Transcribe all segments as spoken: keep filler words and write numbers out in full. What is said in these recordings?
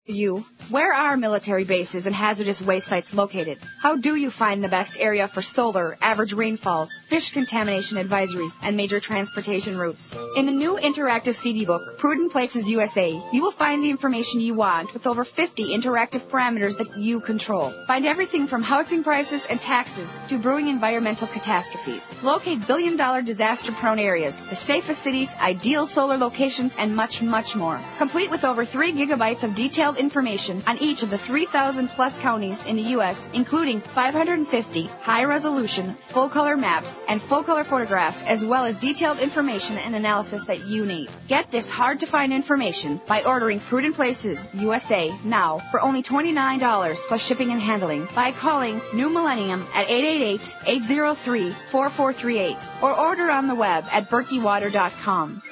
You, where are military bases and hazardous waste sites located? How do you find the best area for solar, average rainfalls, fish contamination advisories, and major transportation routes? In the new interactive C D book, Prudent Places U S A, you will find the information you want with over fifty interactive parameters that you control. Find everything from housing prices and taxes to brewing environmental catastrophes. Locate billion-dollar disaster-prone areas, the safest cities, ideal solar locations, and much, much more. Complete with over three gigabytes of detailed information on each of the three thousand plus counties in the U S, including five hundred fifty high-resolution, full-color maps and full-color photographs, as well as detailed information and analysis that you need. Get this hard-to-find information by ordering Prudent Places U S A now for only twenty-nine dollars plus shipping and handling by calling New Millennium at eight eight eight, eight zero three, four four three eight or order on the web at berkey water dot com.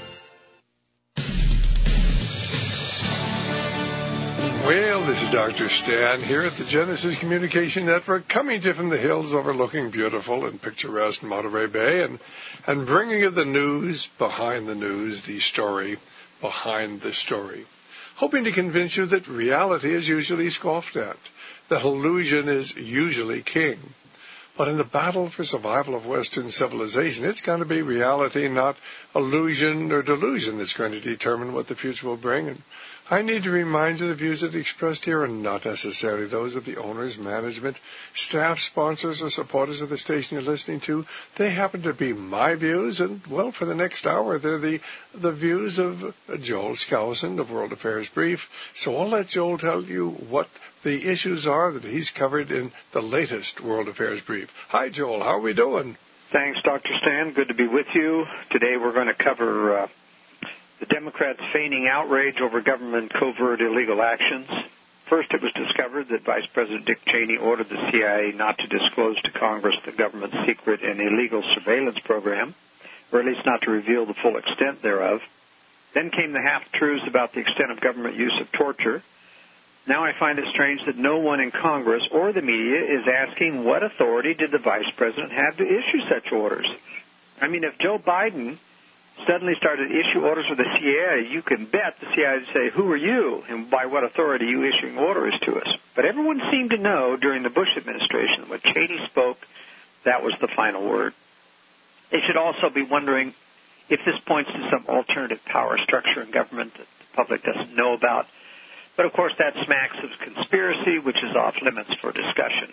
Well, this is Doctor Stan here at the Genesis Communication Network, coming to you from the hills overlooking beautiful and picturesque Monterey Bay, and, and bringing you the news behind the news, the story behind the story. Hoping to convince you that reality is usually scoffed at, that illusion is usually king. But in the battle for survival of Western civilization, it's going to be reality, not illusion or delusion, that's going to determine what the future will bring. And I need to remind you the views that are expressed here are not necessarily those of the owners, management, staff, sponsors, or supporters of the station you're listening to. They happen to be my views, and, well, for the next hour, they're the, the views of Joel Skousen of World Affairs Brief. So I'll let Joel tell you what the issues are that he's covered in the latest World Affairs Brief. Hi, Joel. How are we doing? Thanks, Doctor Stan. Good to be with you. Today we're going to cover uh, the Democrats feigning outrage over government covert illegal actions. First, it was discovered that Vice President Dick Cheney ordered the C I A not to disclose to Congress the government's secret and illegal surveillance program, or at least not to reveal the full extent thereof. Then came the half-truths about the extent of government use of torture. Now I find it strange that no one in Congress or the media is asking what authority did the Vice President have to issue such orders. I mean, if Joe Biden suddenly started to issue orders with the C I A, you can bet the C I A would say, who are you, and by what authority are you issuing orders to us? But everyone seemed to know during the Bush administration that when Cheney spoke, that was the final word. They should also be wondering if this points to some alternative power structure in government that the public doesn't know about. But, of course, that smacks of conspiracy, which is off limits for discussion.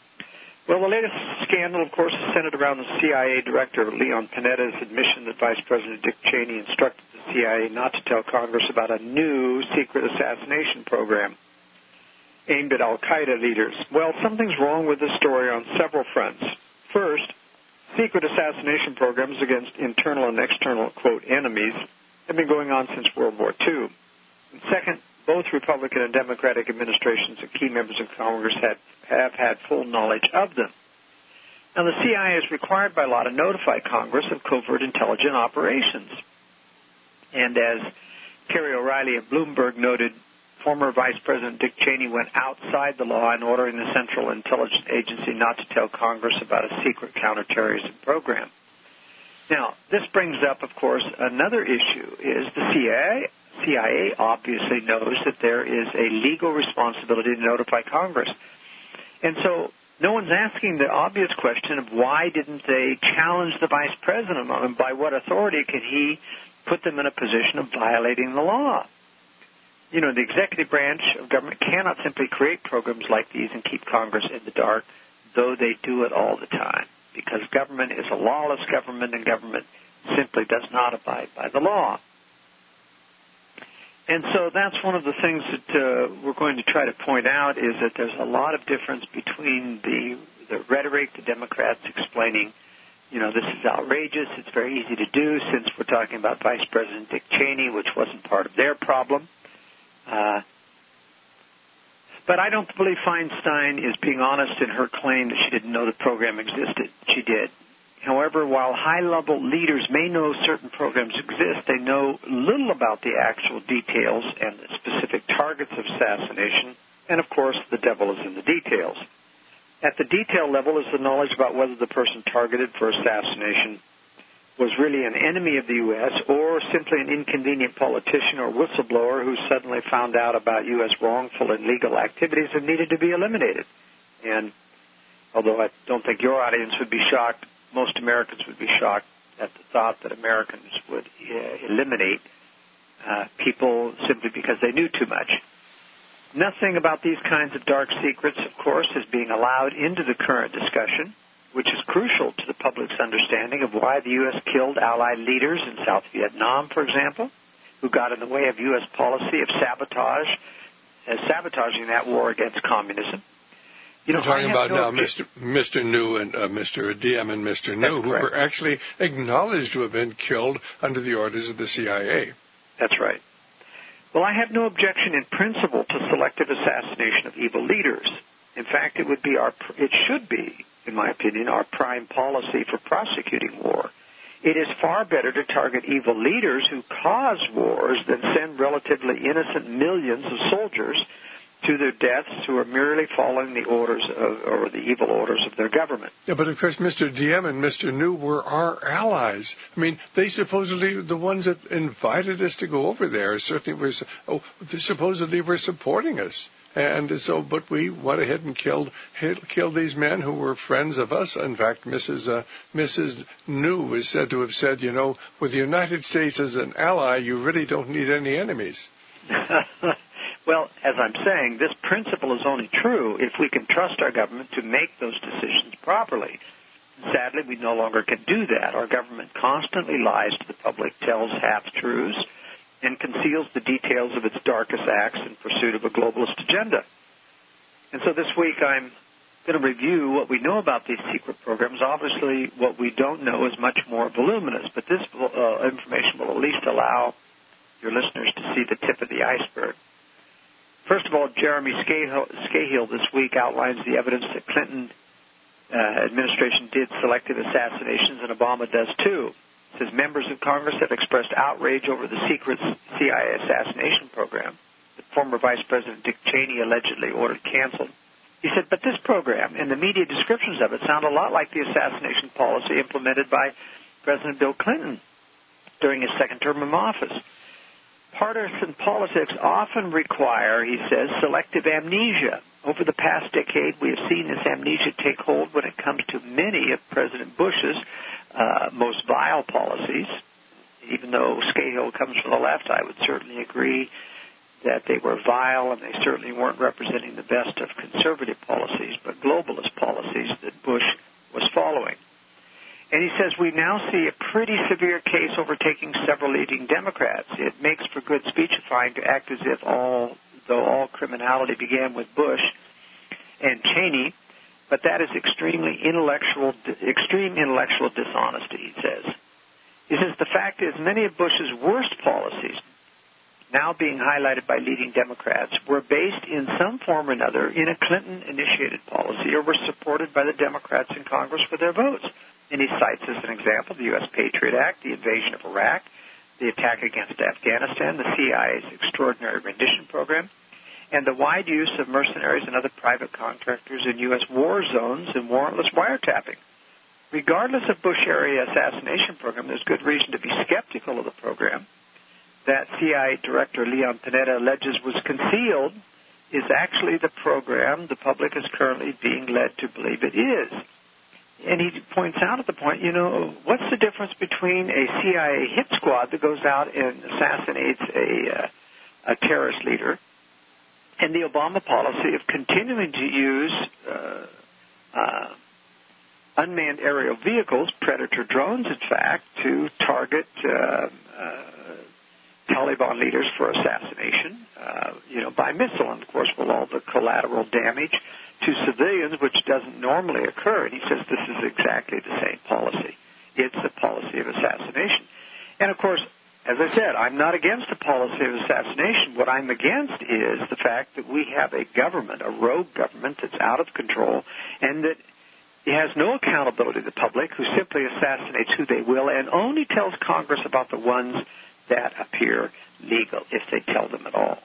Well, the latest scandal, of course, is centered around the C I A director, Leon Panetta's admission that Vice President Dick Cheney instructed the C I A not to tell Congress about a new secret assassination program aimed at al-Qaeda leaders. Well, something's wrong with this story on several fronts. First, secret assassination programs against internal and external, quote, enemies have been going on since World War Two. And second, both Republican and Democratic administrations and key members of Congress had, have had full knowledge of them. Now, the C I A is required by law to notify Congress of covert intelligence operations. And as Kerry O'Reilly of Bloomberg noted, former Vice President Dick Cheney went outside the law in ordering the Central Intelligence Agency not to tell Congress about a secret counterterrorism program. Now, this brings up, of course, another issue, is the C I A. C I A obviously knows that there is a legal responsibility to notify Congress. And so no one's asking the obvious question of why didn't they challenge the Vice President, and by what authority can he put them in a position of violating the law? You know, the executive branch of government cannot simply create programs like these and keep Congress in the dark, though they do it all the time, because government is a lawless government, and government simply does not abide by the law. And so that's one of the things that uh, we're going to try to point out, is that there's a lot of difference between the, the rhetoric, the Democrats explaining, you know, this is outrageous, it's very easy to do since we're talking about Vice President Dick Cheney, which wasn't part of their problem. Uh, but I don't believe Feinstein is being honest in her claim that she didn't know the program existed. She did. However, while high-level leaders may know certain programs exist, they know little about the actual details and the specific targets of assassination, and, of course, the devil is in the details. At the detail level is the knowledge about whether the person targeted for assassination was really an enemy of the U S or simply an inconvenient politician or whistleblower who suddenly found out about U S wrongful and illegal activities and needed to be eliminated. And although I don't think your audience would be shocked, most Americans would be shocked at the thought that Americans would uh, eliminate uh, people simply because they knew too much. Nothing about these kinds of dark secrets, of course, is being allowed into the current discussion, which is crucial to the public's understanding of why the U S killed Allied leaders in South Vietnam, for example, who got in the way of U S policy of sabotage, uh, sabotaging that war against communism. You know, You're talking about no now Mister Mister New and uh, Mister Diem and Mister New, who were actually acknowledged to have been killed under the orders of the C I A. That's right. Well, I have no objection in principle to selective assassination of evil leaders. In fact, it would be our, it should be, in my opinion, our prime policy for prosecuting war. It is far better to target evil leaders who cause wars than send relatively innocent millions of soldiers to their deaths who are merely following the orders of, or the evil orders of their government. Yeah, but of course, Mister Diem and Mister New were our allies. I mean, they supposedly, the ones that invited us to go over there, certainly were, oh, they supposedly were supporting us. And so, but we went ahead and killed killed these men who were friends of us. In fact, Missus Uh, Missus New is said to have said, you know, with the United States as an ally, you really don't need any enemies. Well, as I'm saying, this principle is only true if we can trust our government to make those decisions properly. Sadly, we no longer can do that. Our government constantly lies to the public, tells half-truths, and conceals the details of its darkest acts in pursuit of a globalist agenda. And so this week I'm going to review what we know about these secret programs. Obviously, what we don't know is much more voluminous, but this uh, information will at least allow your listeners to see the tip of the iceberg. First of all, Jeremy Scahill this week outlines the evidence that Clinton uh, administration did selective assassinations, and Obama does too. It says members of Congress have expressed outrage over the secret C I A assassination program that former Vice President Dick Cheney allegedly ordered canceled. He said, but this program and the media descriptions of it sound a lot like the assassination policy implemented by President Bill Clinton during his second term in office. Partisan politics often require, he says, selective amnesia. Over the past decade, we have seen this amnesia take hold when it comes to many of President Bush's uh, most vile policies. Even though Scahill comes from the left, I would certainly agree that they were vile and they certainly weren't representing the best of conservative policies, but globalist policies that Bush was following. And he says we now see a pretty severe case overtaking several leading Democrats. It makes for good speechifying to act as if all, though all criminality began with Bush and Cheney, but that is extremely intellectual, extreme intellectual dishonesty, he says. He says the fact is many of Bush's worst policies, now being highlighted by leading Democrats, were based in some form or another in a Clinton-initiated policy or were supported by the Democrats in Congress with their votes. And he cites as an example the U S Patriot Act, the invasion of Iraq, the attack against Afghanistan, the C I A's extraordinary rendition program, and the wide use of mercenaries and other private contractors in U S war zones and warrantless wiretapping. Regardless of Bush-era assassination program, there's good reason to be skeptical of the program. That C I A Director Leon Panetta alleges was concealed is actually the program the public is currently being led to believe it is. And he points out at the point, you know, what's the difference between a C I A hit squad that goes out and assassinates a, uh, a terrorist leader and the Obama policy of continuing to use uh, uh, unmanned aerial vehicles, Predator drones, in fact, to target uh, uh, Taliban leaders for assassination, uh, you know, by missile, and of course with all the collateral damage to civilians, which doesn't normally occur. And he says this is exactly the same policy. It's a policy of assassination. And of course, as I said, I'm not against the policy of assassination. What I'm against is the fact that we have a government, a rogue government that's out of control, and that it has no accountability to the public, who simply assassinates who they will and only tells Congress about the ones that appear legal, if they tell them at all.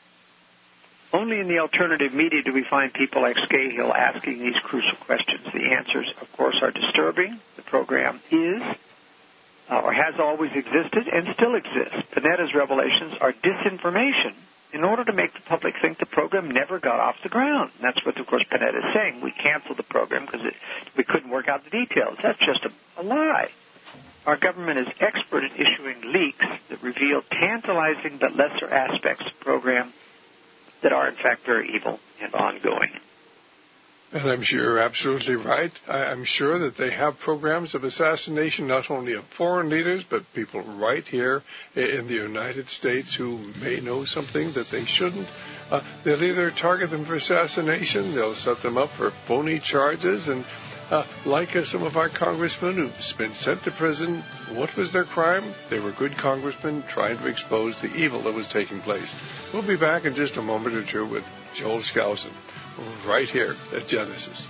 Only in the alternative media do we find people like Scahill asking these crucial questions. The answers, of course, are disturbing. The program is uh, or has always existed and still exists. Panetta's revelations are disinformation in order to make the public think the program never got off the ground. And that's what, of course, Panetta is saying. We canceled the program because we couldn't work out the details. That's just a, a lie. Our government is expert at issuing leaks that reveal tantalizing but lesser aspects of the program that are, in fact, very evil and ongoing. And I'm sure you're absolutely right. I'm sure that they have programs of assassination not only of foreign leaders, but people right here in the United States who may know something that they shouldn't. Uh, they'll either target them for assassination, they'll set them up for phony charges, and uh, like uh, some of our congressmen who've been sent to prison, what was their crime? They were good congressmen trying to expose the evil that was taking place. We'll be back in just a moment or two with Joel Skousen, right here at Genesis.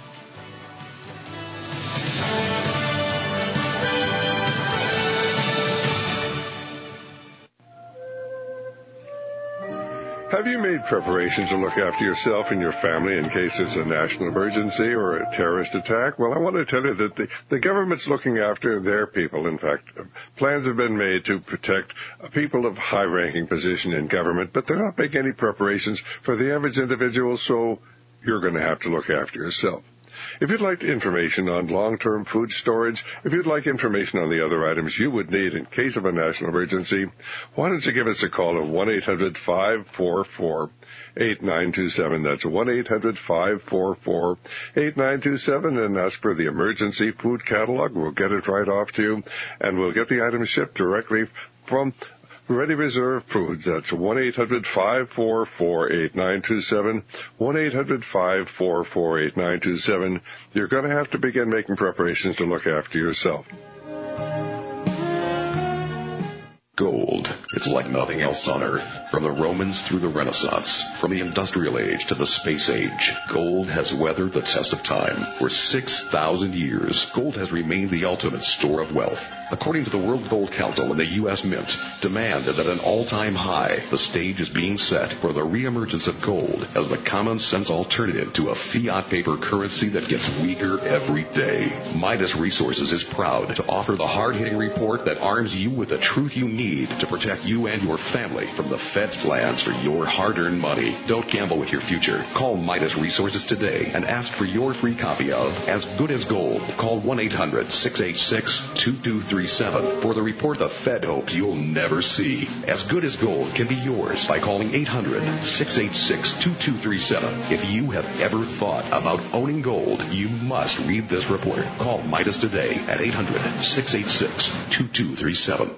Have you made preparations to look after yourself and your family in case there's a national emergency or a terrorist attack? Well, I want to tell you that the, the government's looking after their people. In fact, plans have been made to protect people of high-ranking position in government, but they're not making any preparations for the average individual, so you're going to have to look after yourself. If you'd like information on long-term food storage, if you'd like information on the other items you would need in case of a national emergency, why don't you give us a call at one eight hundred five four four eight nine two seven. That's one eight hundred five four four eight nine two seven, and ask for the emergency food catalog. We'll get it right off to you, and we'll get the items shipped directly from Ready Reserve Foods. That's one eight hundred five four four eight nine two seven, one eight hundred five four four eight nine two seven. You're going to have to begin making preparations to look after yourself. Gold. It's like nothing else on Earth. From the Romans through the Renaissance, from the Industrial Age to the Space Age, gold has weathered the test of time. For six thousand years, gold has remained the ultimate store of wealth. According to the World Gold Council and the U S Mint, demand is at an all-time high. The stage is being set for the reemergence of gold as the common-sense alternative to a fiat paper currency that gets weaker every day. Midas Resources is proud to offer the hard-hitting report that arms you with the truth you need to protect you and your family from the Fed's plans for your hard-earned money. Don't gamble with your future. Call Midas Resources today and ask for your free copy of As Good as Gold. Call one eight hundred six eight six two two three seven for the report the Fed hopes you'll never see. As Good as Gold can be yours by calling eight hundred six eight six two two three seven. If you have ever thought about owning gold, you must read this report. Call Midas today at eight hundred six eight six two two three seven.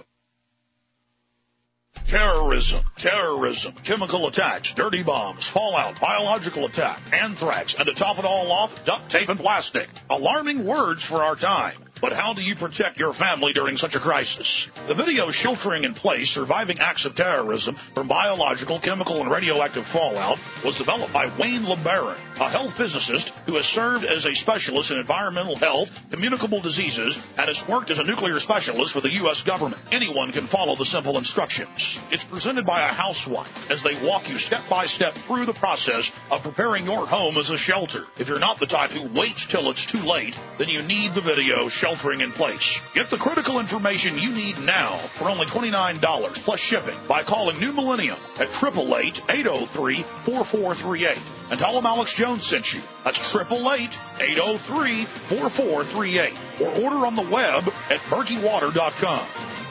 Terrorism, terrorism, chemical attacks, dirty bombs, fallout, biological attack, anthrax, and to top it all off, duct tape and plastic. Alarming words for our time. But how do you protect your family during such a crisis? The video Sheltering in Place, Surviving Acts of Terrorism from Biological, Chemical, and Radioactive Fallout was developed by Wayne LeBaron, a health physicist who has served as a specialist in environmental health, communicable diseases, and has worked as a nuclear specialist for the U S government. Anyone can follow the simple instructions. It's presented by a housewife as they walk you step by step through the process of preparing your home as a shelter. If you're not the type who waits till it's too late, then you need the video Sheltering in Place. Get the critical information you need now for only twenty-nine dollars plus shipping by calling New Millennium at eight eight eight, eight oh three, four four three eight and tell them Alex Jones sent you. That's eight eight eight, eight oh three, four four three eight or order on the web at murky water dot com.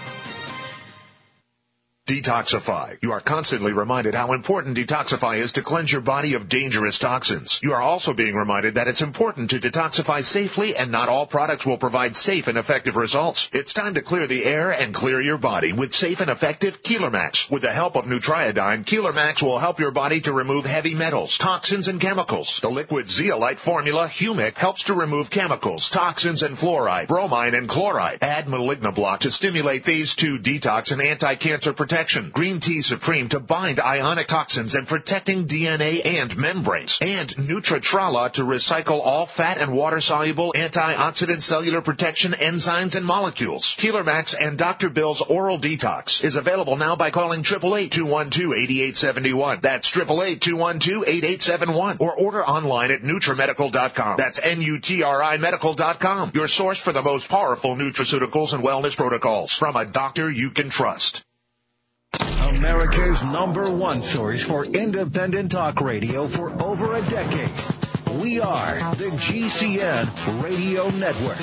Detoxify. You are constantly reminded how important Detoxify is to cleanse your body of dangerous toxins. You are also being reminded that it's important to detoxify safely, and not all products will provide safe and effective results. It's time to clear the air and clear your body with safe and effective Keeler Max. With the help of Nutriodine, Keeler Max will help your body to remove heavy metals, toxins, and chemicals. The liquid zeolite formula, Humic, helps to remove chemicals, toxins, and fluoride, bromine, and chloride. Add Malignablock to stimulate phase two detox and anti-cancer protection protection. Green Tea Supreme to bind ionic toxins and protecting D N A and membranes. And Nutritrala to recycle all fat and water-soluble antioxidant cellular protection enzymes and molecules. Keeler Max and Doctor Bill's Oral Detox is available now by calling eight eight eight, two one two, eight eight seven one. That's eight eight eight, two one two, eight eight seven one. Or order online at Nutrimedical dot com. That's N U T R I medical dot com. Your source for the most powerful nutraceuticals and wellness protocols from a doctor you can trust. America's number one source for independent talk radio for over a decade. We are the G C N Radio Network.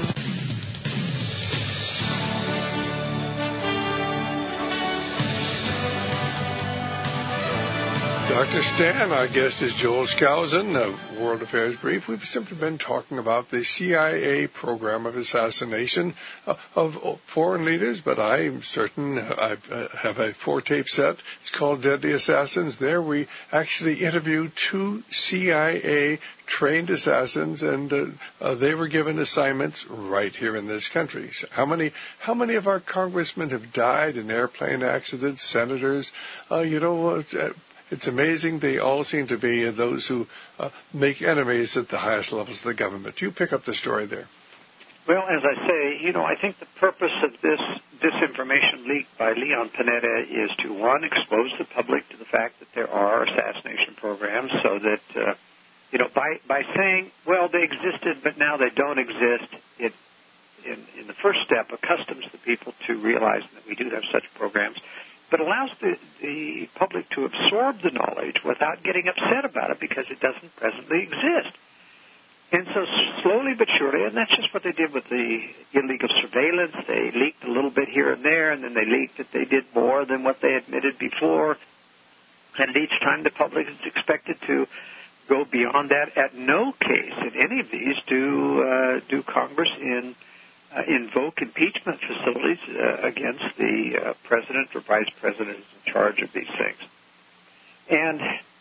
Doctor Stan, our guest is Joel Skousen of World Affairs Brief. We've simply been talking about the C I A program of assassination of foreign leaders, but I'm certain I have a four-tape set. It's called Deadly Assassins. There we actually interviewed two C I A trained assassins, and uh, uh, they were given assignments right here in this country. So how many how many of our congressmen have died in airplane accidents, senators? Uh, you know, uh, it's amazing. They all seem to be those who uh, make enemies at the highest levels of the government. You pick up the story there. Well, as I say, you know, I think the purpose of this disinformation leaked by Leon Panetta is to, one, expose the public to the fact that there are assassination programs so that, uh, you know, by, by saying, well, they existed, but now they don't exist, it, in, in the first step, accustoms the people to realizing that we do have such programs, but allows the, the public to absorb the knowledge without getting upset about it because it doesn't presently exist. And so slowly but surely, and that's just what they did with the illegal surveillance. They leaked a little bit here and there, and then they leaked that they did more than what they admitted before. And each time the public is expected to go beyond that. At no case in any of these do uh, do Congress in uh, invoke impeachment facilities uh, against the uh, president or vice president who's in charge of these things. And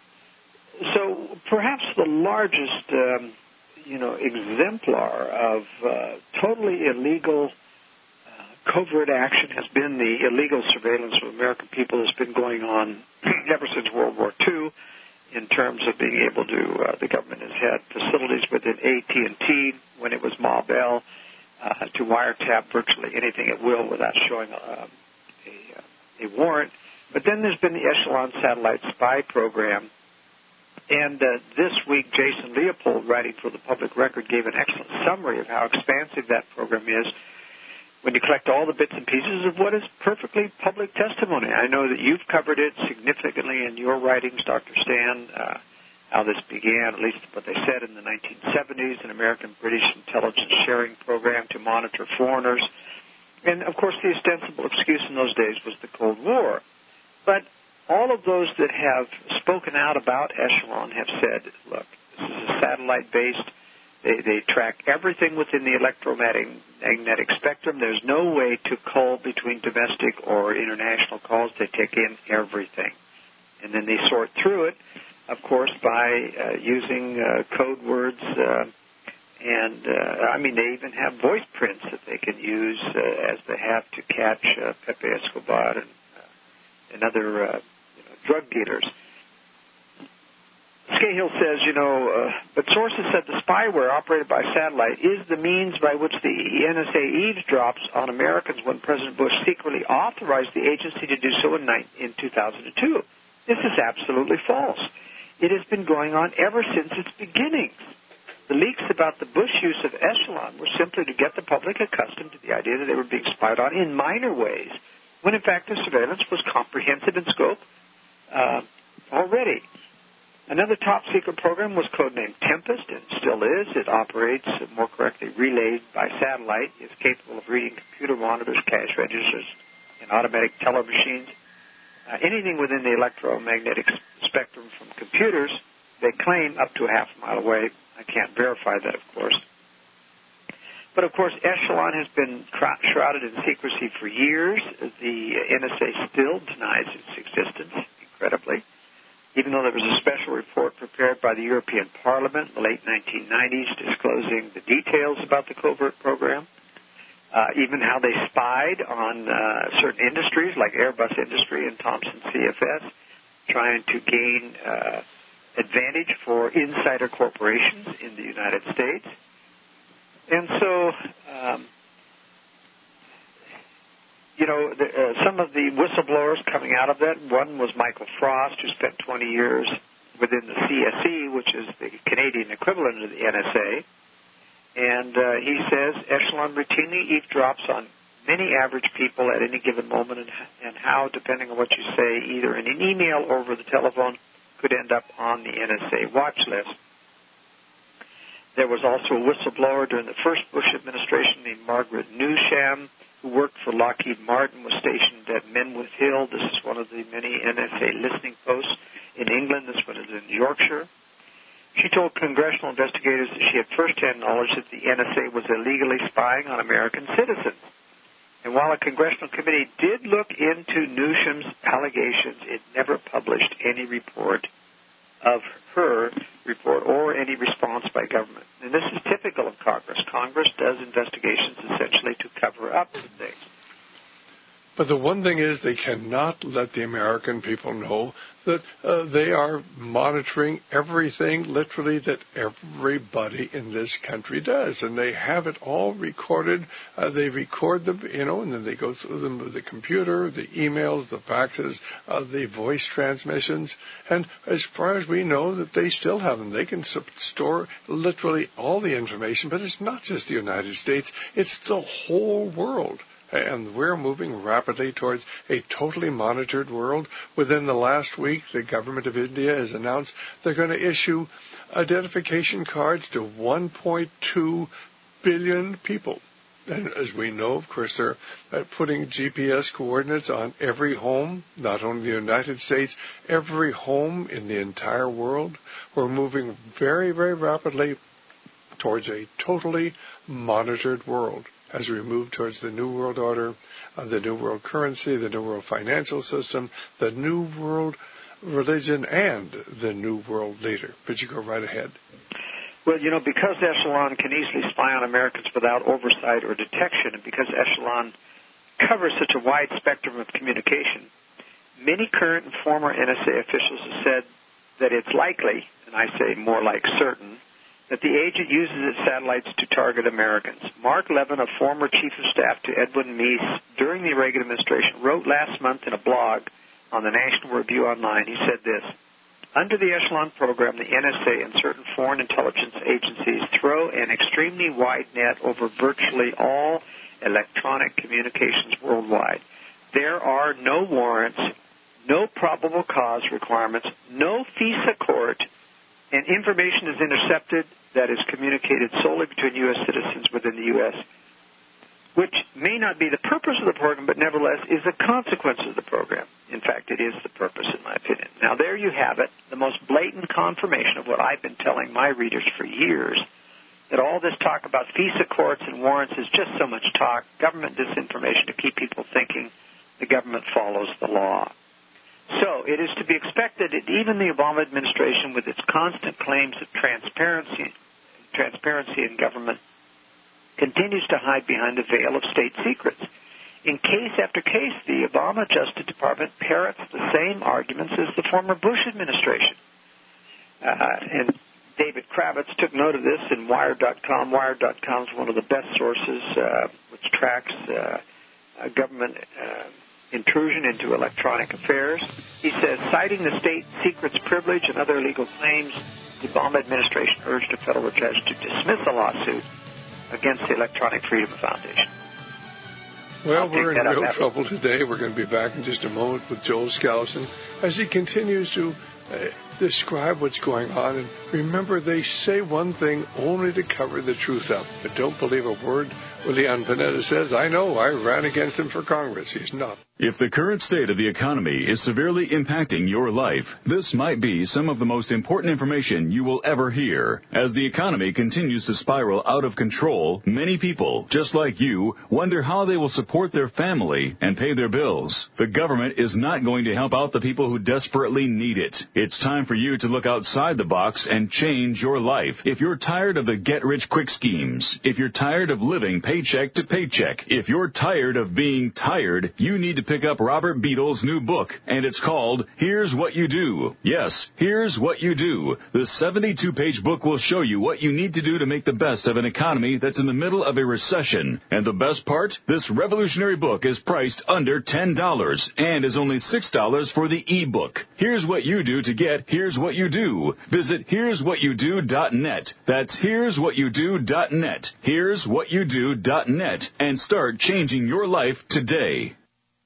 so perhaps the largest um, you know, exemplar of uh, totally illegal uh, covert action has been the illegal surveillance of American people that's been going on ever since World War Two in terms of being able to, uh, the government has had facilities within A T and T when it was Ma Bell uh, to wiretap virtually anything it will without showing a, a, a warrant. But then there's been the Echelon satellite spy program. And uh, this week, Jason Leopold, writing for the Public Record, gave an excellent summary of how expansive that program is when you collect all the bits and pieces of what is perfectly public testimony. I know that you've covered it significantly in your writings, Doctor Stan, uh, how this began, at least what they said in the nineteen seventies, an American-British intelligence sharing program to monitor foreigners. And, of course, the ostensible excuse in those days was the Cold War. But all of those that have spoken out about Echelon have said, look, this is a satellite-based. They, they track everything within the electromagnetic spectrum. There's no way to cull between domestic or international calls. They take in everything. And then they sort through it, of course, by uh, using uh, code words. Uh, and, uh, I mean, they even have voice prints that they can use uh, as they have to catch uh, Pepe Escobar and, uh, and other uh, drug dealers. Scahill says, you know, uh, but sources said the spyware operated by satellite is the means by which the N S A eavesdrops on Americans when President Bush secretly authorized the agency to do so in, in two thousand two. This is absolutely false. It has been going on ever since its beginnings. The leaks about the Bush use of Echelon were simply to get the public accustomed to the idea that they were being spied on in minor ways, when in fact the surveillance was comprehensive in scope Uh, already. Another top-secret program was codenamed Tempest, and still is. It operates, more correctly, relayed by satellite. It's capable of reading computer monitors, cash registers, and automatic teller machines. Uh, anything within the electromagnetic spectrum from computers, they claim up to a half a mile away. I can't verify that, of course. But, of course, Echelon has been shrouded in secrecy for years. The N S A still denies its existence, incredibly, even though there was a special report prepared by the European Parliament in the late nineteen nineties disclosing the details about the covert program. uh, even how they spied on uh, certain industries like Airbus Industry and Thomson C F S, trying to gain uh, advantage for insider corporations in the United States. And so, um, you know, the, uh, some of the whistleblowers coming out of that, one was Michael Frost, who spent twenty years within the C S E, which is the Canadian equivalent of the N S A. And uh, he says Echelon routinely eavesdrops on many average people at any given moment, and, and how, depending on what you say, either in an email or over the telephone, could end up on the N S A watch list. There was also a whistleblower during the first Bush administration named Margaret Newsham, who worked for Lockheed Martin, was stationed at Menwith Hill. This is one of the many N S A listening posts in England. This one is in Yorkshire. She told congressional investigators that she had first-hand knowledge that the N S A was illegally spying on American citizens. And while a congressional committee did look into Newsham's allegations, it never published any report of her report or any response by government. And this is typical of Congress. Congress does investigations essentially to cover up things. But the one thing is they cannot let the American people know that uh, they are monitoring everything literally that everybody in this country does. And they have it all recorded. Uh, they record them, you know, and then they go through them with the computer, the emails, the faxes, uh, the voice transmissions. And as far as we know, that they still have them. They can store literally all the information, but it's not just the United States. It's the whole world. And we're moving rapidly towards a totally monitored world. Within the last week, the government of India has announced they're going to issue identification cards to one point two billion people. And as we know, of course, they're putting G P S coordinates on every home, not only the United States, every home in the entire world. We're moving very, very rapidly towards a totally monitored world as we move towards the New World Order, uh, the New World Currency, the New World Financial System, the New World Religion, and the New World Leader. But you go right ahead. Well, you know, because Echelon can easily spy on Americans without oversight or detection, and because Echelon covers such a wide spectrum of communication, many current and former N S A officials have said that it's likely, and I say more like certain, that the agent uses its satellites to target Americans. Mark Levin, a former chief of staff to Edwin Meese during the Reagan administration, wrote last month in a blog on the National Review Online, he said this: under the Echelon program, the N S A and certain foreign intelligence agencies throw an extremely wide net over virtually all electronic communications worldwide. There are no warrants, no probable cause requirements, no FISA court, and information is intercepted that is communicated solely between U S citizens within the U S, which may not be the purpose of the program, but nevertheless is a consequence of the program. In fact, it is the purpose, in my opinion. Now, there you have it, the most blatant confirmation of what I've been telling my readers for years, that all this talk about FISA courts and warrants is just so much talk, government disinformation to keep people thinking the government follows the law. So it is to be expected that even the Obama administration, with its constant claims of transparency, transparency in government, continues to hide behind the veil of state secrets. In case after case, the Obama Justice Department parrots the same arguments as the former Bush administration. Uh, and David Kravitz took note of this in Wired dot com. Wired dot com is one of the best sources uh, which tracks uh, uh, government uh, intrusion into electronic affairs. He says, citing the state secrets privilege and other legal claims, the Obama administration urged a federal judge to dismiss a lawsuit against the Electronic Freedom Foundation. Well, we're in real trouble today. We're going to be back in just a moment with Joel Skousen as he continues to uh, describe what's going on. And remember, they say one thing only to cover the truth up. But don't believe a word Leon Panetta says. I know. I ran against him for Congress. He's not. If the current state of the economy is severely impacting your life, this might be some of the most important information you will ever hear. As the economy continues to spiral out of control, many people, just like you, wonder how they will support their family and pay their bills. The government is not going to help out the people who desperately need it. It's time for you to look outside the box and change your life. If you're tired of the get-rich-quick schemes, if you're tired of living paycheck to paycheck, if you're tired of being tired, you need to pick up Robert Beadle's new book, and it's called Here's What You Do. Yes, Here's What You Do. The seventy-two page book will show you what you need to do to make the best of an economy that's in the middle of a recession. And the best part? This revolutionary book is priced under ten dollars and is only six dollars for the e-book. Here's what you do to get Here's What You Do. Visit here's what you do dot net. That's here's what you do dot net. here's what you do dot net. And start changing your life today.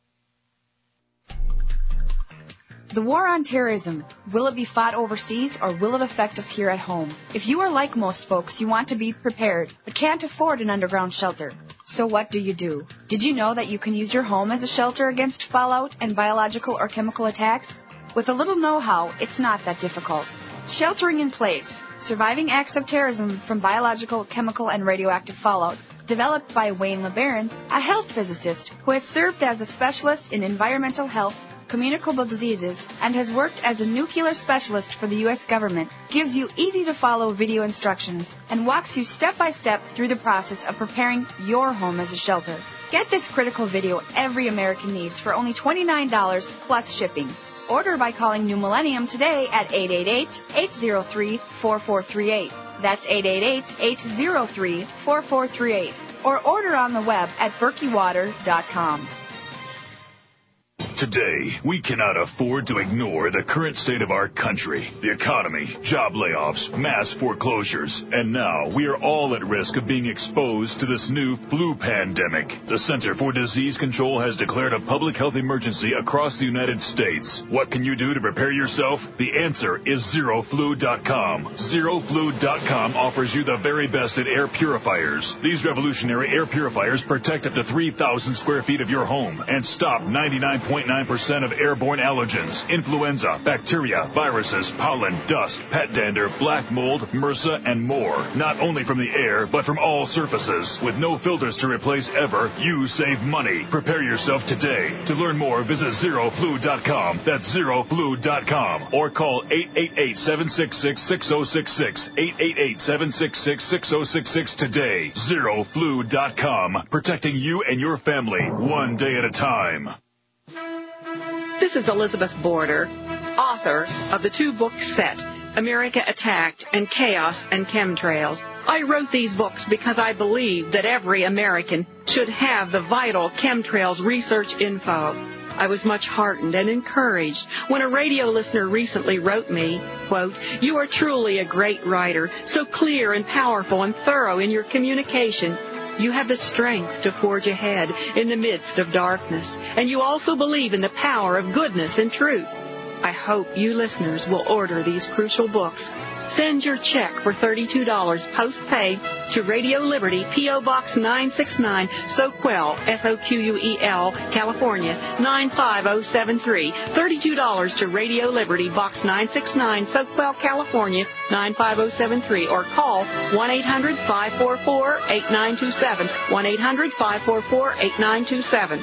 The war on terrorism, will it be fought overseas or will it affect us here at home? If you are like most folks, you want to be prepared, but can't afford an underground shelter. So what do you do? Did you know that you can use your home as a shelter against fallout and biological or chemical attacks? With a little know-how, it's not that difficult. Sheltering in Place, Surviving Acts of Terrorism from Biological, Chemical, and Radioactive Fallout, developed by Wayne LeBaron, a health physicist who has served as a specialist in environmental health, communicable diseases, and has worked as a nuclear specialist for the U S government, gives you easy-to-follow video instructions and walks you step-by-step through the process of preparing your home as a shelter. Get this critical video every American needs for only twenty-nine dollars plus shipping. Order by calling New Millennium today at eight eight eight, eight zero three, four four three eight. That's eight eight eight, eight zero three, four four three eight. Or order on the web at berkey water dot com. Today, we cannot afford to ignore the current state of our country, the economy, job layoffs, mass foreclosures, and now we are all at risk of being exposed to this new flu pandemic. The Center for Disease Control has declared a public health emergency across the United States. What can you do to prepare yourself? The answer is zero flu dot com. zero flu dot com offers you the very best in air purifiers. These revolutionary air purifiers protect up to three thousand square feet of your home and stop ninety-nine point nine percent of airborne allergens, influenza, bacteria, viruses, pollen, dust, pet dander, black mold, MRSA, and more. Not only from the air, but from all surfaces. With no filters to replace ever, you save money. Prepare yourself today. To learn more, visit zero flu dot com. That's zero flu dot com. Or call eight eight eight, seven six six, six zero six six. eight eight eight, seven six six, six zero six six today. zero flu dot com. Protecting you and your family one day at a time. This is Elizabeth Border, author of the two-book set, America Attacked and Chaos and Chemtrails. I wrote these books because I believe that every American should have the vital chemtrails research info. I was much heartened and encouraged when a radio listener recently wrote me, quote, "You are truly a great writer, so clear and powerful and thorough in your communication. You have the strength to forge ahead in the midst of darkness, and you also believe in the power of goodness and truth. I hope you listeners will order these crucial books. Send your check for thirty-two dollars post-pay to Radio Liberty, P O. Box nine sixty-nine, Soquel, S O Q U E L, California, nine five oh seven three. thirty-two dollars to Radio Liberty, Box nine sixty-nine, Soquel, California, nine five oh seven three. Or call one eight hundred, five four four, eight nine two seven, one eight hundred, five four four, eight nine two seven.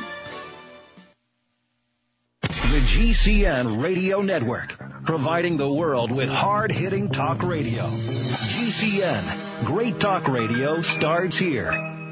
The G C N Radio Network, providing the world with hard-hitting talk radio. G C N, great talk radio starts here.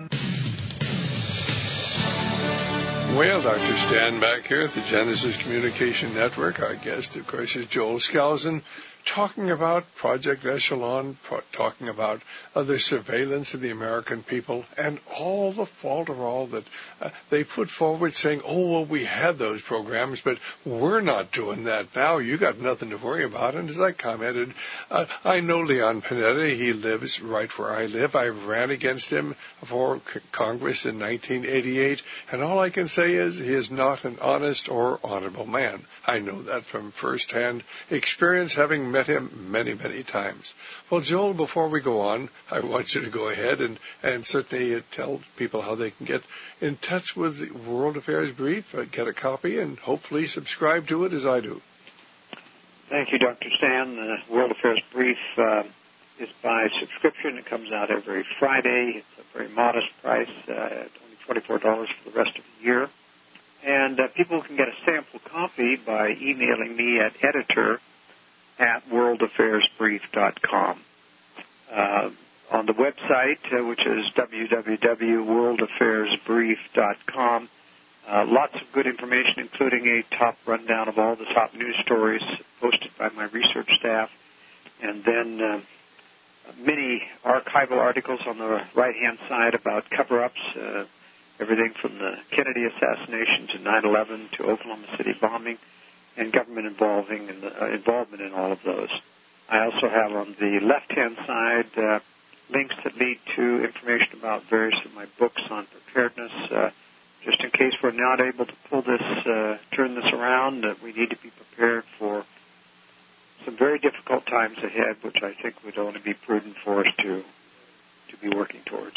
Well, Doctor Stan back here at the Genesis Communication Network. Our guest, of course, is Joel Skousen, talking about Project Echelon, pro- talking about uh, the surveillance of the American people, and all the falderall that uh, they put forward, saying, oh, well, we had those programs, but we're not doing that now. You got nothing to worry about. And as I commented, uh, I know Leon Panetta. He lives right where I live. I ran against him for c- Congress in nineteen eighty-eight, and all I can say is he is not an honest or honorable man. I know that from firsthand experience, having met him many, many times. Well, Joel, before we go on, I want you to go ahead and, and certainly uh, tell people how they can get in touch with the World Affairs Brief, uh, get a copy, and hopefully subscribe to it as I do. Thank you, Doctor Stan. The World Affairs Brief uh, is by subscription. It comes out every Friday. It's a very modest price, uh, at only twenty-four dollars for the rest of the year. And uh, people can get a sample copy by emailing me at editor at world affairs brief dot com. Uh, on the website, uh, which is w w w dot world affairs brief dot com, uh, lots of good information, including a top rundown of all the top news stories posted by my research staff, and then uh, many archival articles on the right-hand side about cover-ups, uh, everything from the Kennedy assassination to nine eleven to Oklahoma City bombing, and government involving in the, uh, involvement in all of those. I also have on the left-hand side uh, links that lead to information about various of my books on preparedness. Uh, just in case we're not able to pull this, uh, turn this around, uh, we need to be prepared for some very difficult times ahead, which I think would only be prudent for us to to be working towards.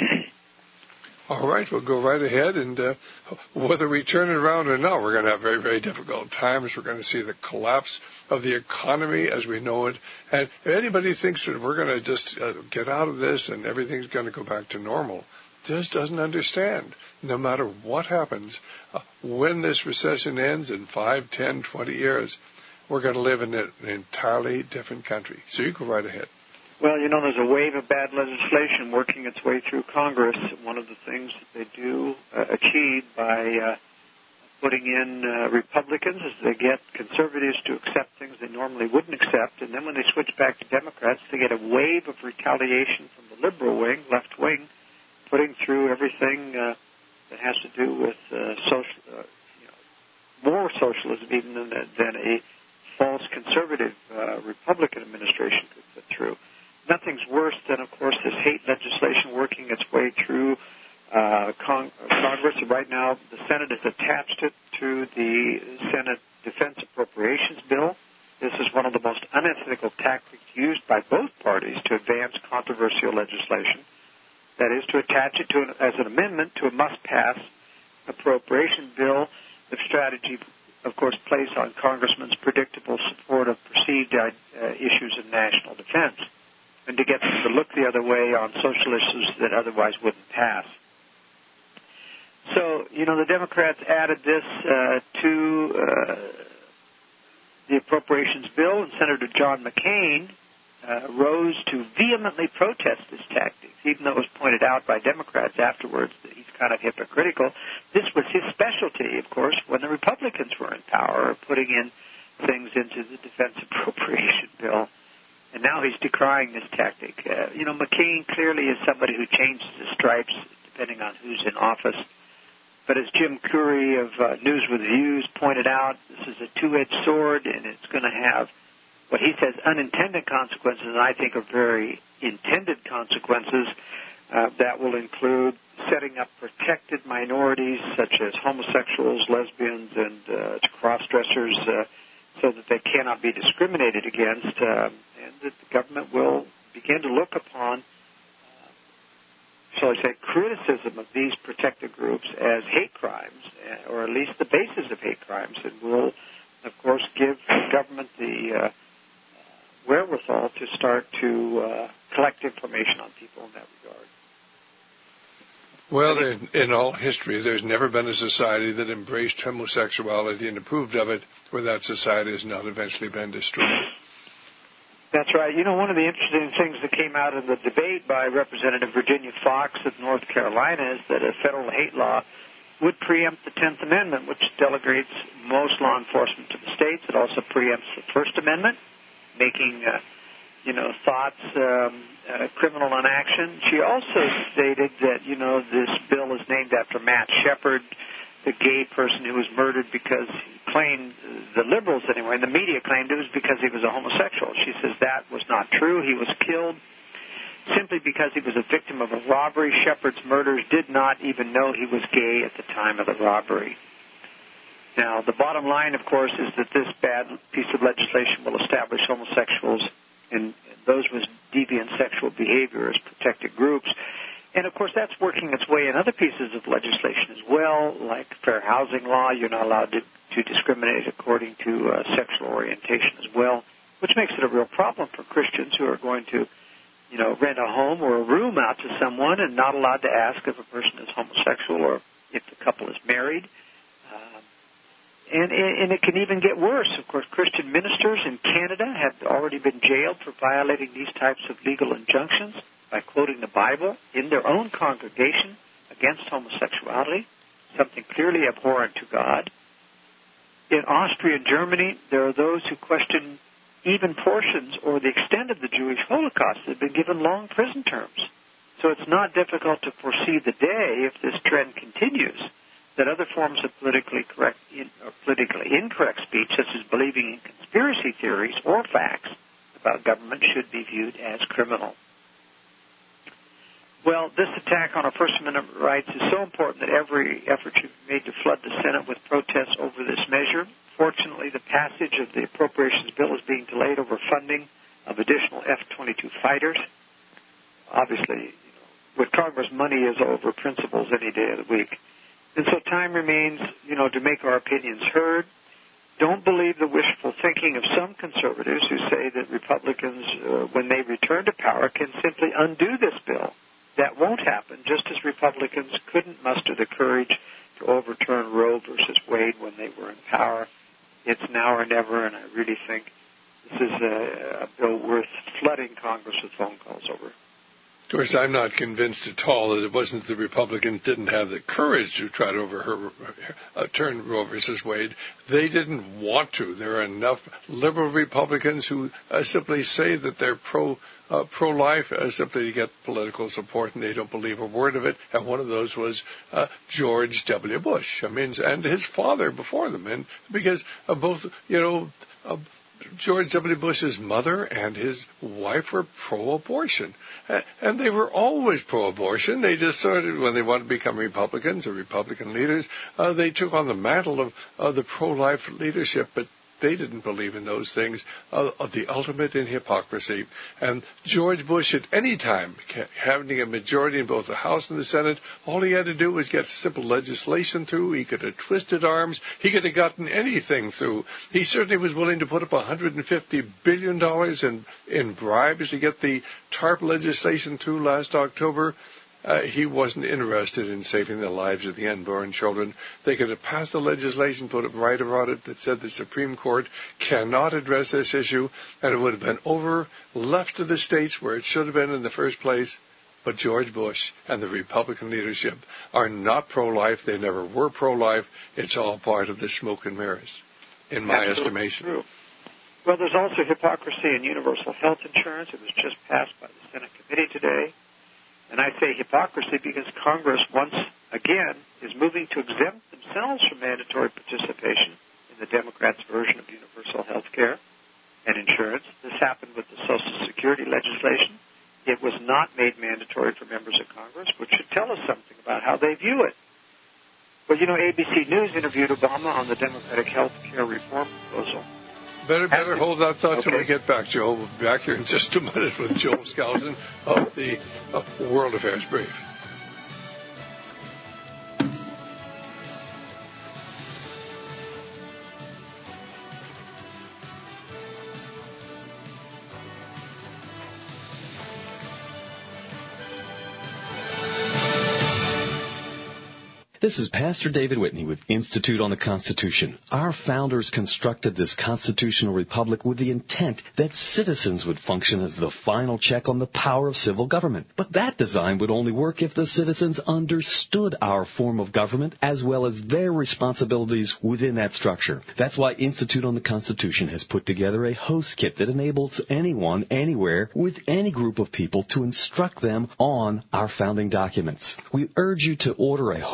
All right, we'll go right ahead, and uh, whether we turn it around or not, we're going to have very, very difficult times. We're going to see the collapse of the economy as we know it. And if anybody thinks that we're going to just uh, get out of this and everything's going to go back to normal, just doesn't understand. No matter what happens, uh, when this recession ends in five, ten, twenty years, we're going to live in an entirely different country. So you go right ahead. Well, you know, there's a wave of bad legislation working its way through Congress. One of the things that they do uh, achieve by uh, putting in uh, Republicans is they get conservatives to accept things they normally wouldn't accept, and then when they switch back to Democrats, they get a wave of retaliation from the liberal wing, left wing, putting through everything uh, that has to do with uh, social, uh, you know, more socialism even than, than a false conservative uh, Republican administration could put through. Nothing's worse than, of course, this hate legislation working its way through uh, Cong- Congress. Right now, the Senate has attached it to the Senate Defense Appropriations Bill. This is one of the most unethical tactics used by both parties to advance controversial legislation. That is, to attach it to an, as an amendment to a must-pass appropriation bill. The strategy, of course, plays on congressmen's predictable support of perceived uh, issues of national defense, and to get them to look the other way on social issues that otherwise wouldn't pass. So, you know, the Democrats added this uh, to uh, the appropriations bill, and Senator John McCain uh, rose to vehemently protest this tactic, even though it was pointed out by Democrats afterwards that he's kind of hypocritical. This was his specialty, of course, when the Republicans were in power, putting in things into the defense appropriation bill. And now he's decrying this tactic. Uh, you know, McCain clearly is somebody who changes his stripes depending on who's in office. But as Jim Curry of uh, News with Views pointed out, this is a two-edged sword, and it's going to have what he says unintended consequences, and I think are very intended consequences uh, that will include setting up protected minorities such as homosexuals, lesbians, and uh, cross-dressers uh, so that they cannot be discriminated against, uh, and that the government will begin to look upon, uh, shall I say, criticism of these protected groups as hate crimes, uh, or at least the basis of hate crimes, and will, of course, give the government the uh, wherewithal to start to uh, collect information on people in that regard. Well, in, in all history, there's never been a society that embraced homosexuality and approved of it where that society has not eventually been destroyed. That's right. You know, one of the interesting things that came out of the debate by Representative Virginia Foxx of North Carolina is that a federal hate law would preempt the tenth Amendment, which delegates most law enforcement to the states. It also preempts the First Amendment, making, uh, you know, thoughts um, uh, criminal in action. She also stated that, you know, this bill is named after Matt Shepard, the gay person who was murdered because he claimed, the liberals anyway, and the media claimed it was because he was a homosexual. She says that was not true. He was killed simply because he was a victim of a robbery. Shepard's murderers did not even know he was gay at the time of the robbery. Now, the bottom line, of course, is that this bad piece of legislation will establish homosexuals and those with deviant sexual behavior as protected groups. And, of course, that's working its way in other pieces of legislation as well, like fair housing law. You're not allowed to, to discriminate according to uh, sexual orientation as well, which makes it a real problem for Christians who are going to, you know, rent a home or a room out to someone and not allowed to ask if a person is homosexual or if the couple is married. Um, and, and it can even get worse. Of course, Christian ministers in Canada have already been jailed for violating these types of legal injunctions by quoting the Bible in their own congregation against homosexuality, something clearly abhorrent to God. In Austria and Germany, there are those who question even portions or the extent of the Jewish Holocaust that have been given long prison terms. So it's not difficult to foresee the day, if this trend continues, that other forms of politically correct or politically incorrect speech, such as believing in conspiracy theories or facts about government, should be viewed as criminal. Well, this attack on our First Amendment rights is so important that every effort should be made to flood the Senate with protests over this measure. Fortunately, the passage of the appropriations bill is being delayed over funding of additional F twenty-two fighters. Obviously, you know, with Congress, money is over principles any day of the week. And so time remains, you know, to make our opinions heard. Don't believe the wishful thinking of some conservatives who say that Republicans, uh, when they return to power, can simply undo this bill. That won't happen, just as Republicans couldn't muster the courage to overturn Roe versus Wade when they were in power. It's now or never, and I really think this is a, a bill worth flooding Congress with phone calls over. Of course, I'm not convinced at all that it wasn't the Republicans didn't have the courage to try to overturn Roe versus Wade. They didn't want to. There are enough liberal Republicans who uh, simply say that they're pro uh, pro-life uh, simply to get political support, and they don't believe a word of it. And one of those was uh, George W. Bush. I mean, and his father before them, and because uh, both, you know. Uh, George W. Bush's mother and his wife were pro-abortion. And they were always pro-abortion. They just sort of, when they wanted to become Republicans or Republican leaders, uh, they took on the mantle of uh, the pro-life leadership, but they didn't believe in those things, uh, of the ultimate in hypocrisy. And George Bush, at any time, having a majority in both the House and the Senate, all he had to do was get simple legislation through. He could have twisted arms. He could have gotten anything through. He certainly was willing to put up one hundred fifty billion dollars in, in bribes to get the TARP legislation through last October. Uh, he wasn't interested in saving the lives of the unborn children. They could have passed the legislation, put a writer on it that said the Supreme Court cannot address this issue, and it would have been over, left to the states where it should have been in the first place. But George Bush and the Republican leadership are not pro-life. They never were pro-life. It's all part of the smoke and mirrors, in my Absolutely estimation. True. Well, there's also hypocrisy in universal health insurance. It was just passed by the Senate committee today. And I say hypocrisy because Congress, once again, is moving to exempt themselves from mandatory participation in the Democrats' version of universal health care and insurance. This happened with the Social Security legislation. It was not made mandatory for members of Congress, which should tell us something about how they view it. Well, you know, A B C News interviewed Obama on the Democratic health care reform proposal. Better, better hold that thought okay. till we get back, Joe. We'll be back here in just a minute with Joel Skousen of the uh, World Affairs Brief. This is Pastor David Whitney with Institute on the Constitution. Our founders constructed this constitutional republic with the intent that citizens would function as the final check on the power of civil government. But that design would only work if the citizens understood our form of government as well as their responsibilities within that structure. That's why Institute on the Constitution has put together a host kit that enables anyone, anywhere, with any group of people to instruct them on our founding documents. We urge you to order a host kit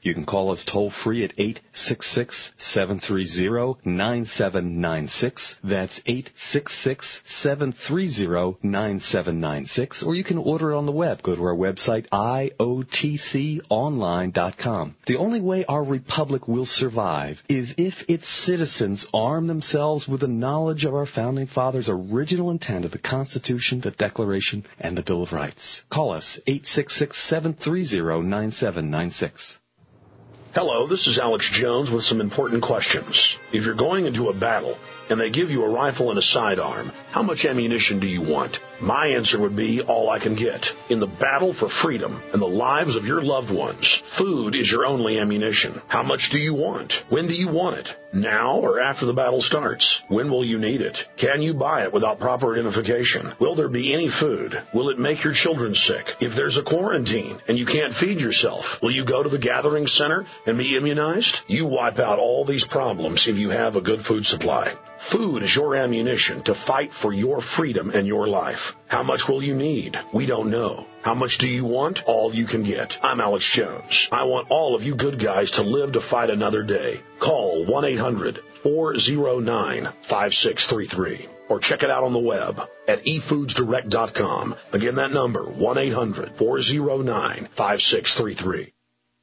You can call us toll-free at eight six six, seven three zero, nine seven nine six. That's eight six six, seven three zero, nine seven nine six. Or you can order it on the web. Go to our website, I O T C online dot com. The only way our republic will survive is if its citizens arm themselves with the knowledge of our Founding Fathers' original intent of the Constitution, the Declaration, and the Bill of Rights. Call us, eight six six, seven three zero, nine seven nine six. Hello, this is Alex Jones with some important questions. If you're going into a battle and they give you a rifle and a sidearm, how much ammunition do you want? My answer would be all I can get. In the battle for freedom and the lives of your loved ones, food is your only ammunition. How much do you want? When do you want it? Now or after the battle starts? When will you need it? Can you buy it without proper identification? Will there be any food? Will it make your children sick? If there's a quarantine and you can't feed yourself, will you go to the gathering center and be immunized? You wipe out all these problems if you have a good food supply. Food is your ammunition to fight for your freedom and your life. How much will you need? We don't know. How much do you want? All you can get. I'm Alex Jones. I want all of you good guys to live to fight another day. Call one eight hundred, four oh nine, five six three three or check it out on the web at e foods direct dot com. Again, that number, one eight hundred, four oh nine, five six three three.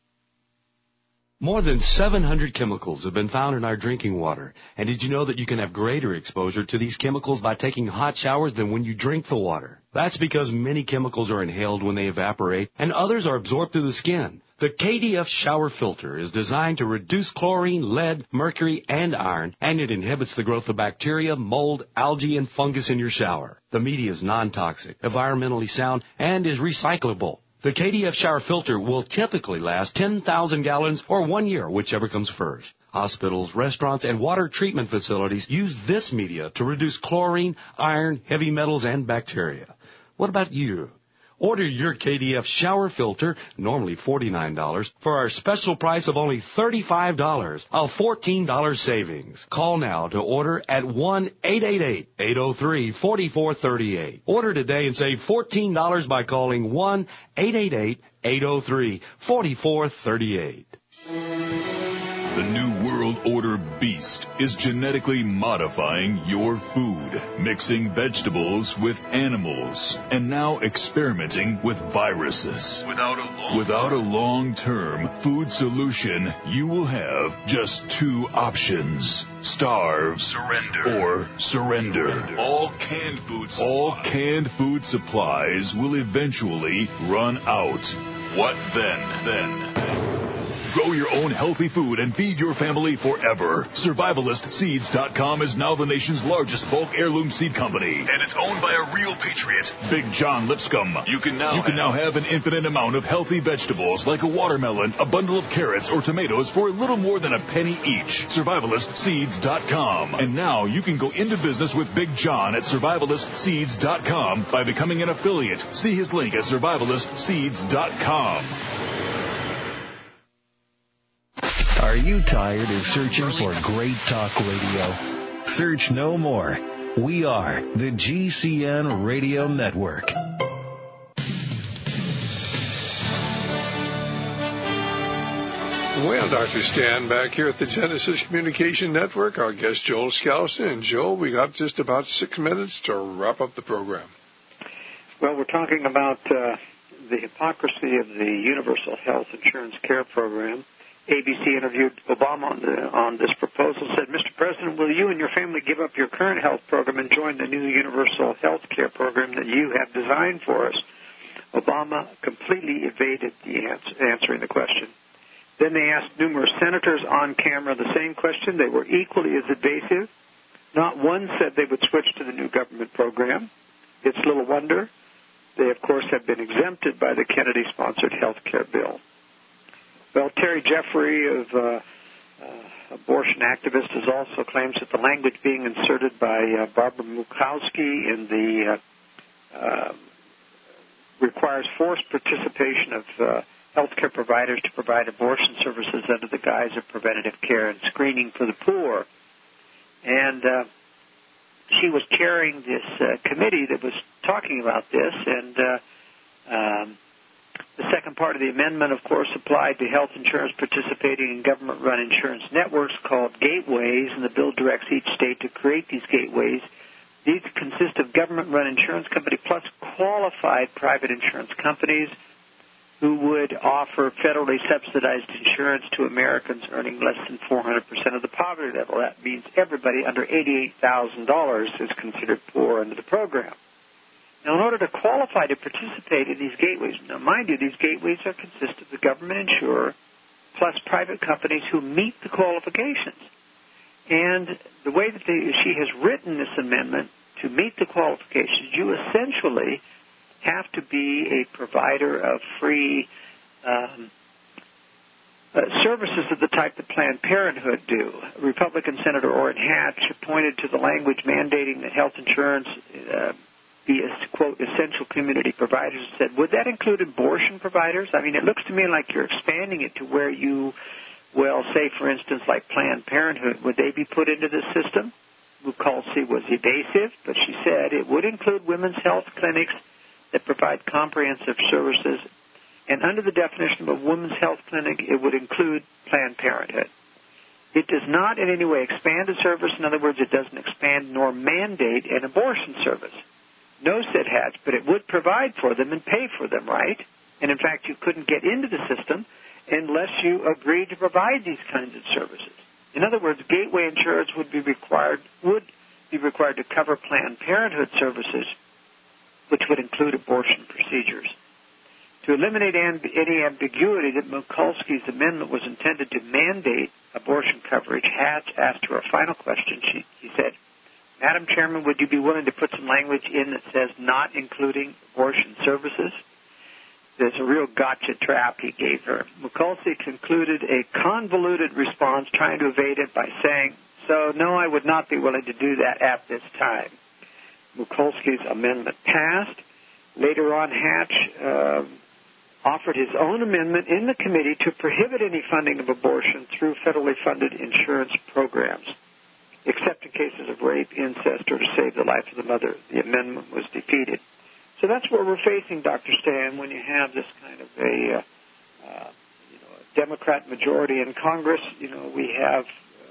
More than seven hundred chemicals have been found in our drinking water. And did you know that you can have greater exposure to these chemicals by taking hot showers than when you drink the water? That's because many chemicals are inhaled when they evaporate, and others are absorbed through the skin. The K D F shower filter is designed to reduce chlorine, lead, mercury, and iron, and it inhibits the growth of bacteria, mold, algae, and fungus in your shower. The media is non-toxic, environmentally sound, and is recyclable. The K D F shower filter will typically last ten thousand gallons or one year, whichever comes first. Hospitals, restaurants, and water treatment facilities use this media to reduce chlorine, iron, heavy metals, and bacteria. What about you? Order your K D F shower filter, normally forty-nine dollars, for our special price of only thirty-five dollars, a fourteen dollars savings. Call now to order at one eight eight eight, eight oh three, four four three eight. Order today and save fourteen dollars by calling one eight eight eight, eight oh three, four four three eight. The New World Order beast is genetically modifying your food, mixing vegetables with animals, and now experimenting with viruses. Without a long, Without a long-term food solution, you will have just two options: starve, surrender, or surrender. All canned food supplies, all canned food supplies will eventually run out. What then? Then. Grow your own healthy food and feed your family forever. Survivalist Seeds dot com is now the nation's largest bulk heirloom seed company, and it's owned by a real patriot, Big John Lipscomb. You can now you can now have an infinite amount of healthy vegetables like a watermelon, a bundle of carrots, or tomatoes for a little more than a penny each. Survivalist Seeds dot com. And now you can go into business with Big John at Survivalist Seeds dot com by becoming an affiliate. See his link at Survivalist Seeds dot com. Are you tired of searching for great talk radio? Search no more. We are the G C N Radio Network. Well, Doctor Stan back here at the Genesis Communication Network. Our guest, Joel Skousen. And, Joel, we got just about six minutes to wrap up the program. Well, we're talking about uh, the hypocrisy of the Universal Health Insurance Care Program. A B C interviewed Obama on, the, on this proposal, said, Mister President, will you and your family give up your current health program and join the new universal health care program that you have designed for us? Obama completely evaded the answer, answering the question. Then they asked numerous senators on camera the same question. They were equally as evasive. Not one said they would switch to the new government program. It's little wonder. They, of course, have been exempted by the Kennedy-sponsored health care bill. Well, Terry Jeffrey, of uh, uh, abortion activist, has also claims that the language being inserted by uh, Barbara Murkowski in the uh, uh, requires forced participation of uh, healthcare providers to provide abortion services under the guise of preventative care and screening for the poor. And uh, she was chairing this uh, committee that was talking about this, and uh, um, The second part of the amendment, of course, applied to health insurance participating in government-run insurance networks called gateways, and the bill directs each state to create these gateways. These consist of government-run insurance companies plus qualified private insurance companies who would offer federally subsidized insurance to Americans earning less than four hundred percent of the poverty level. That means everybody under eighty-eight thousand dollars is considered poor under the program. Now, in order to qualify to participate in these gateways, now mind you, these gateways are consist of the government insurer plus private companies who meet the qualifications. And the way that they, she has written this amendment, to meet the qualifications, you essentially have to be a provider of free um, uh, services of the type that Planned Parenthood do. Republican Senator Orrin Hatch pointed to the language mandating that health insurance uh, be, quote, essential community providers, and said, would that include abortion providers? I mean, it looks to me like you're expanding it to where you, well, say, for instance, like Planned Parenthood, would they be put into this system? Mukasey was evasive, but she said it would include women's health clinics that provide comprehensive services, and under the definition of a women's health clinic, it would include Planned Parenthood. It does not in any way expand a service. In other words, it doesn't expand nor mandate an abortion service. No, said Hatch, but it would provide for them and pay for them, right? And, in fact, you couldn't get into the system unless you agreed to provide these kinds of services. In other words, gateway insurance would be required would be required to cover Planned Parenthood services, which would include abortion procedures. To eliminate amb- any ambiguity that Mukasey's amendment was intended to mandate abortion coverage, Hatch asked her a final question. She, he said, Madam Chairman, would you be willing to put some language in that says not including abortion services? There's a real gotcha trap he gave her. Mukasey concluded a convoluted response, trying to evade it by saying, so, no, I would not be willing to do that at this time. Mukasey's amendment passed. Later on, Hatch uh, offered his own amendment in the committee to prohibit any funding of abortion through federally funded insurance programs, except in cases of rape, incest, or to save the life of the mother. The amendment was defeated. So that's where we're facing, Doctor Stan, when you have this kind of a, uh, uh, you know, a Democrat majority in Congress. You know, we have,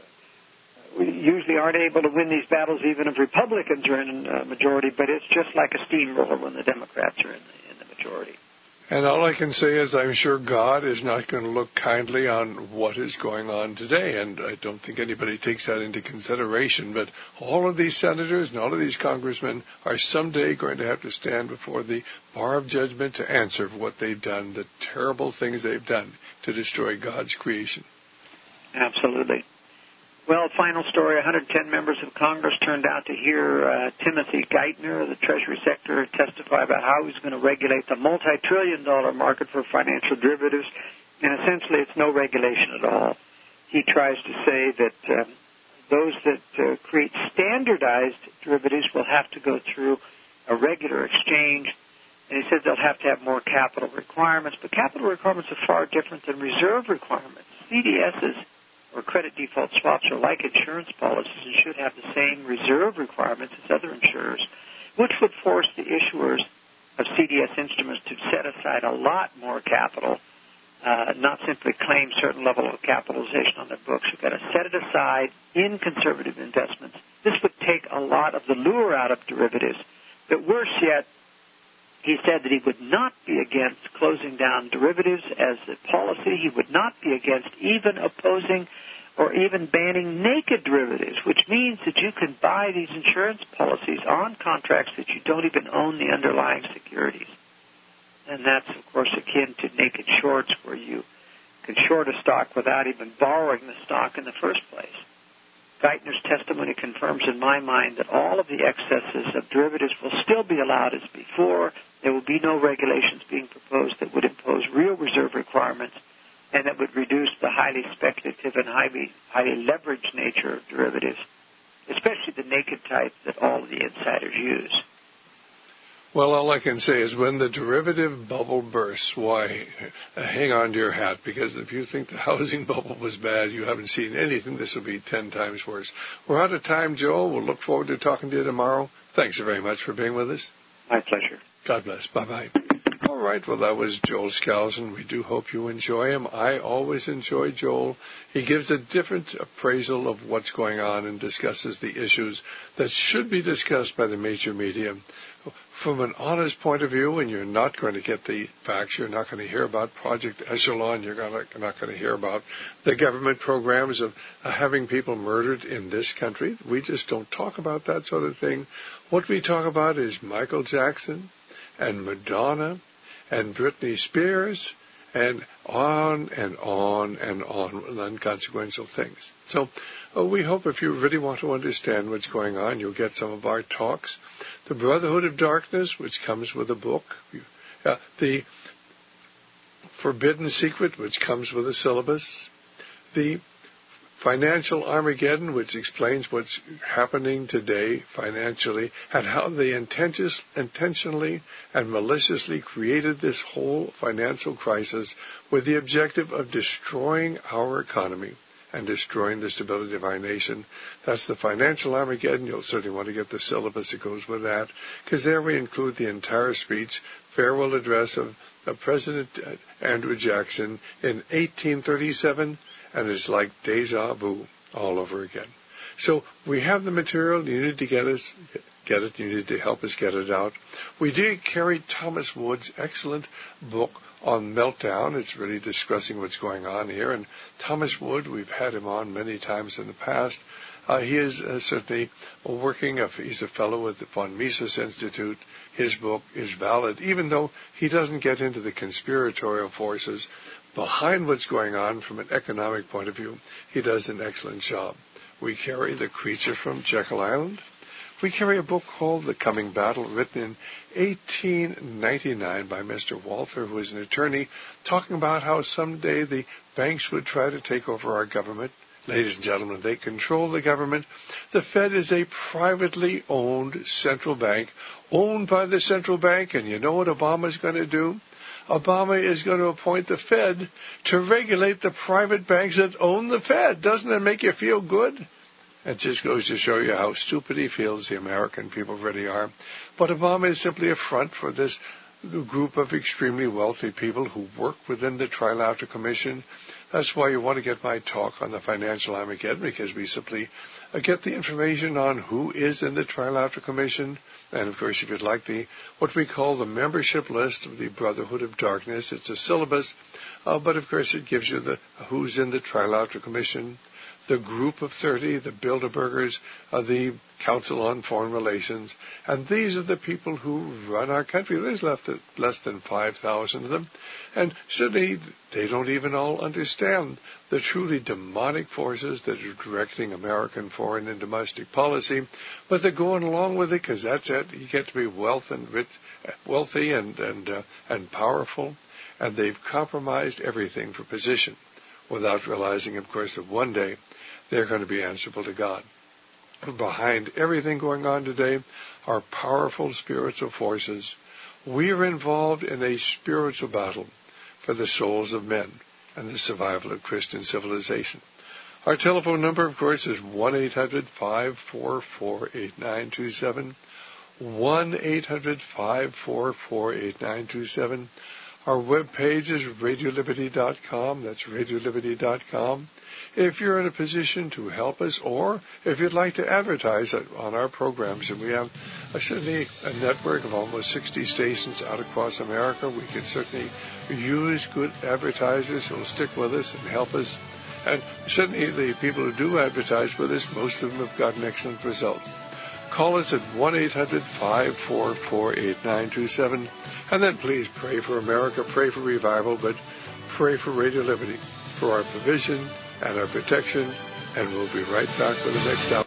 uh, we usually aren't able to win these battles even if Republicans are in a majority, but it's just like a steamroller when the Democrats are in the, in the majority. And all I can say is I'm sure God is not going to look kindly on what is going on today, and I don't think anybody takes that into consideration. But all of these senators and all of these congressmen are someday going to have to stand before the bar of judgment to answer for what they've done, the terrible things they've done to destroy God's creation. Absolutely. Well, final story, one hundred ten members of Congress turned out to hear uh, Timothy Geithner, the Treasury Secretary, testify about how he's going to regulate the multi-trillion dollar market for financial derivatives, and essentially it's no regulation at all. He tries to say that uh, those that uh, create standardized derivatives will have to go through a regular exchange, and he says they'll have to have more capital requirements, but capital requirements are far different than reserve requirements. C D S's or credit default swaps are like insurance policies and should have the same reserve requirements as other insurers, which would force the issuers of C D S instruments to set aside a lot more capital, uh, not simply claim certain level of capitalization on their books. You've got to set it aside in conservative investments. This would take a lot of the lure out of derivatives. But worse yet, he said that he would not be against closing down derivatives as a policy. He would not be against even opposing or even banning naked derivatives, which means that you can buy these insurance policies on contracts that you don't even own the underlying securities. And that's, of course, akin to naked shorts, where you can short a stock without even borrowing the stock in the first place. Geithner's testimony confirms in my mind that all of the excesses of derivatives will still be allowed as before. There will be no regulations being proposed that would impose real reserve requirements and that would reduce the highly speculative and highly, highly leveraged nature of derivatives, especially the naked type that all of the insiders use. Well, all I can say is when the derivative bubble bursts, why, uh, hang on to your hat, because if you think the housing bubble was bad, you haven't seen anything. This will be ten times worse. We're out of time, Joe. We'll look forward to talking to you tomorrow. Thanks very much for being with us. My pleasure. God bless. Bye-bye. All right, well, that was Joel Skousen. We do hope you enjoy him. I always enjoy Joel. He gives a different appraisal of what's going on and discusses the issues that should be discussed by the major media from an honest point of view, and you're not going to get the facts. You're not going to hear about Project Echelon. You're not going to hear about the government programs of uh, having people murdered in this country. We just don't talk about that sort of thing. What we talk about is Michael Jackson and Madonna and Britney Spears and on and on and on with unconsequential things. So uh, we hope if you really want to understand what's going on, you'll get some of our talks. The Brotherhood of Darkness, which comes with a book. Uh, the Forbidden Secret, which comes with a syllabus. The Financial Armageddon, which explains what's happening today financially and how they intentionally and maliciously created this whole financial crisis with the objective of destroying our economy and destroying the stability of our nation. That's the Financial Armageddon. You'll certainly want to get the syllabus that goes with that, because there we include the entire speech, farewell address of, of President Andrew Jackson in eighteen thirty-seven, and it's like deja vu all over again. So we have the material. You need to get us, get it. You need to help us get it out. We did carry Thomas Wood's excellent book on Meltdown. It's really discussing what's going on here. And Thomas Wood, we've had him on many times in the past. Uh, he is uh, certainly working. Uh, he's a fellow with the von Mises Institute. His book is valid, even though he doesn't get into the conspiratorial forces behind what's going on from an economic point of view. He does an excellent job. We carry The Creature from Jekyll Island. We carry a book called The Coming Battle, written in eighteen ninety-nine by Mister Walther, who is an attorney, talking about how someday the banks would try to take over our government. Ladies and gentlemen, they control the government. The Fed is a privately owned central bank, owned by the central bank, and you know what Obama's going to do? Obama is going to appoint the Fed to regulate the private banks that own the Fed. Doesn't that make you feel good? It just goes to show you how stupid he feels the American people really are. But Obama is simply a front for this group of extremely wealthy people who work within the Trilateral Commission. That's why you want to get my talk on the Financial Armageddon, because we simply get the information on who is in the Trilateral Commission. And, of course, if you'd like the what we call the membership list of the Brotherhood of Darkness, it's a syllabus. Uh, but, of course, it gives you the who's in the Trilateral Commission, the Group of thirty, the Bilderbergers, uh, the Council on Foreign Relations. And these are the people who run our country. There's left less than five thousand of them. And certainly they don't even all understand the truly demonic forces that are directing American foreign and domestic policy. But they're going along with it because that's it. You get to be wealth and rich, wealthy and, and, uh, and powerful. And they've compromised everything for position without realizing, of course, that one day they're going to be answerable to God. Behind everything going on today are powerful spiritual forces. We are involved in a spiritual battle for the souls of men and the survival of Christian civilization. Our telephone number, of course, is one eight hundred five four four eight nine two seven, one eight hundred five four four eight nine two seven. Our webpage is radio liberty dot com. That's radio liberty dot com. If you're in a position to help us, or if you'd like to advertise on our programs, and we have a, certainly a network of almost sixty stations out across America, we could certainly use good advertisers who will stick with us and help us. And certainly the people who do advertise with us, most of them have gotten excellent results. Call us at one eight hundred five four four eight nine two seven. And then please pray for America, pray for revival, but pray for Radio Liberty, for our provision and our protection. And we'll be right back with the next hour.